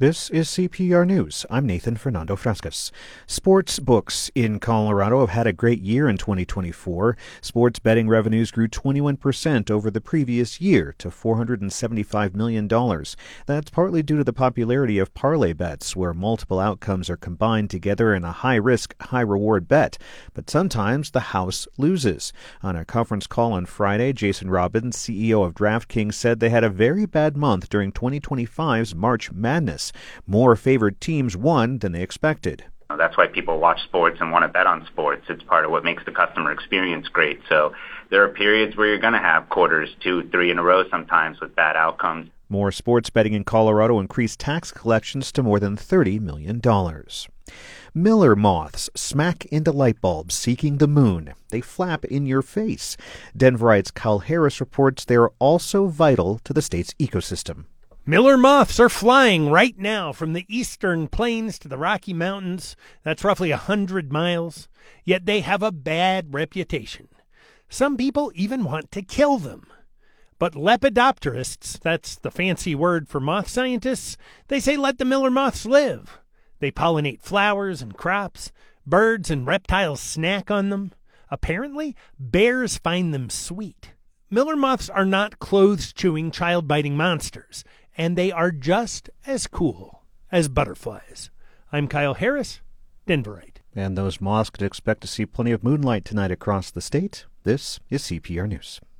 This is CPR News. I'm Nathan Fernando Frascas. Sports books in Colorado have had a great year in 2024. Sports betting revenues grew 21% over the previous year to $475 million. That's partly due to the popularity of parlay bets, where multiple outcomes are combined together in a high-risk, high-reward bet. But sometimes the house loses. On a conference call on Friday, Jason Robbins, CEO of DraftKings, said they had a very bad month during 2025's March Madness. More favored teams won than they expected. That's why people watch sports and want to bet on sports. It's part of what makes the customer experience great. So there are periods where you're going to have quarters, 2, 3 in a row sometimes with bad outcomes. More sports betting in Colorado increased tax collections to more than $30 million. Miller moths smack into light bulbs seeking the moon. They flap in your face. Denverite's Kyle Harris reports they're also vital to the state's ecosystem. Miller moths are flying right now from the eastern plains to the Rocky Mountains. That's roughly 100 miles. Yet they have a bad reputation. Some people even want to kill them. But lepidopterists, that's the fancy word for moth scientists, they say let the Miller moths live. They pollinate flowers and crops. Birds and reptiles snack on them. Apparently, bears find them sweet. Miller moths are not clothes-chewing, child-biting monsters, and they are just as cool as butterflies. I'm Kyle Harris, Denverite. And those moths could expect to see plenty of moonlight tonight across the state. This is CPR News.